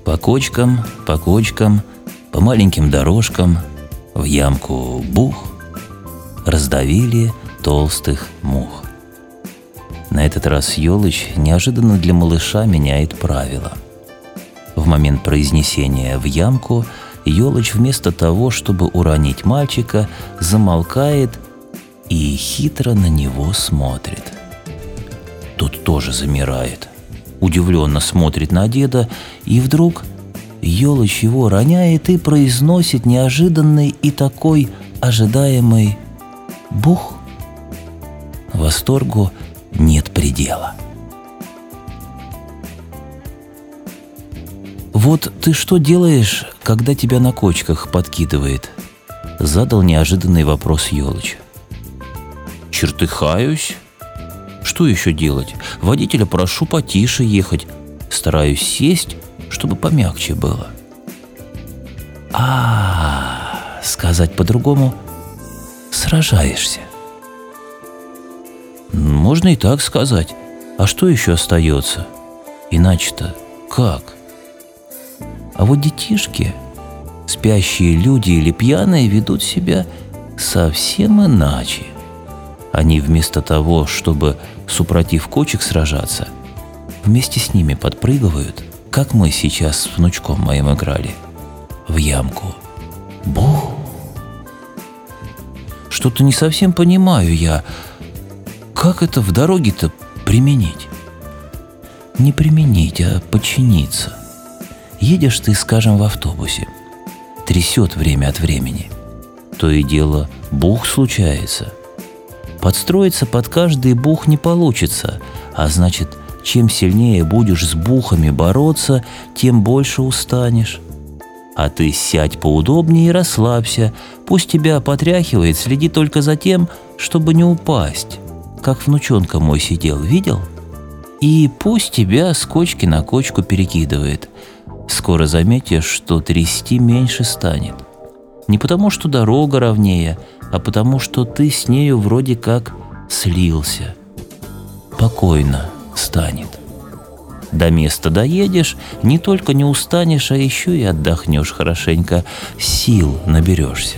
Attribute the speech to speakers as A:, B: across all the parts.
A: По кочкам, по маленьким дорожкам в ямку бух раздавили толстых мух. На этот раз Ёлыч неожиданно для малыша меняет правила. В момент произнесения «в ямку» Ёлыч вместо того, чтобы уронить мальчика, замолкает и хитро на него смотрит. Тот тоже замирает, удивленно смотрит на деда, и вдруг Ёлыч его роняет и произносит неожиданный и такой ожидаемый «бух». Восторгу нет предела. «Вот ты что делаешь, когда тебя на кочках подкидывает?» — задал неожиданный вопрос Ёлыч. «Чертыхаюсь. Что еще делать? Водителя прошу потише ехать. Стараюсь сесть, чтобы помягче было». Сказать по-другому — сражаешься. Можно и так сказать. А что еще остается? Иначе-то как? А вот детишки, спящие люди или пьяные, ведут себя совсем иначе. Они вместо того, чтобы супротив кочек сражаться, вместе с ними подпрыгивают, как мы сейчас с внучком моим играли, в ямку. Бух! Что-то не совсем понимаю я, как это в дороге-то применить? Не применить, а подчиниться. Едешь ты, скажем, в автобусе. Трясет время от времени. То и дело бух случается. Подстроиться под каждый бух не получится, а значит, чем сильнее будешь с бухами бороться, тем больше устанешь. А ты сядь поудобнее и расслабься. Пусть тебя потряхивает, следи только за тем, чтобы не упасть. Как внучонка мой сидел, видел? И пусть тебя с кочки на кочку перекидывает. Скоро заметишь, что трясти меньше станет. Не потому, что дорога ровнее, а потому, что ты с нею вроде как слился. Покойно станет. До места доедешь, не только не устанешь, а еще и отдохнешь хорошенько, сил наберешься.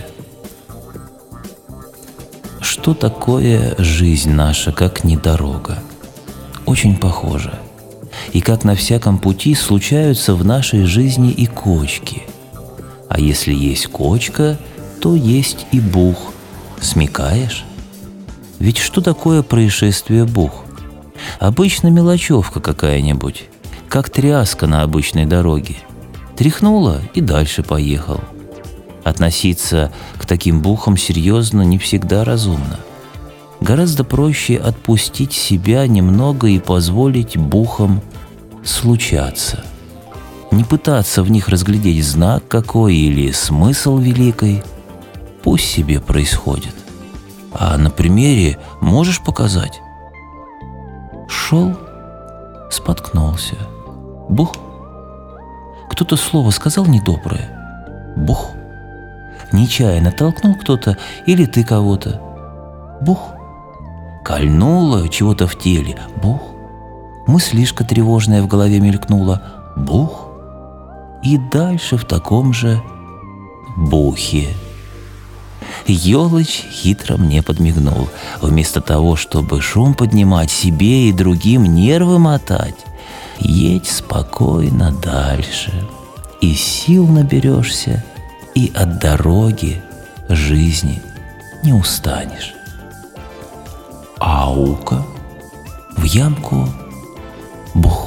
A: Что такое жизнь наша, как не дорога? Очень похоже. И как на всяком пути случаются в нашей жизни и кочки. А если есть кочка, то есть и бух. Смекаешь? Ведь что такое происшествие бух? Обычно мелочевка какая-нибудь, как тряска на обычной дороге. Тряхнула и дальше поехал. Относиться к таким бухам серьезно не всегда разумно. Гораздо проще отпустить себя немного и позволить бухам случаться. Не пытаться в них разглядеть знак какой или смысл великий. Пусть себе происходит. А на примере можешь показать? Шел, споткнулся. Бух. Кто-то слово сказал недоброе. Бух. Нечаянно толкнул кто-то или ты кого-то. Бух. Кольнуло чего-то в теле. Бух. Мыслишка тревожная в голове мелькнула. Бух. И дальше в таком же бухе. Ёлыч хитро мне подмигнул. Вместо того, чтобы шум поднимать, себе и другим нервы мотать, едь спокойно дальше. И сил наберешься, и от дороги, жизни не устанешь. Аука, в ямку, бух.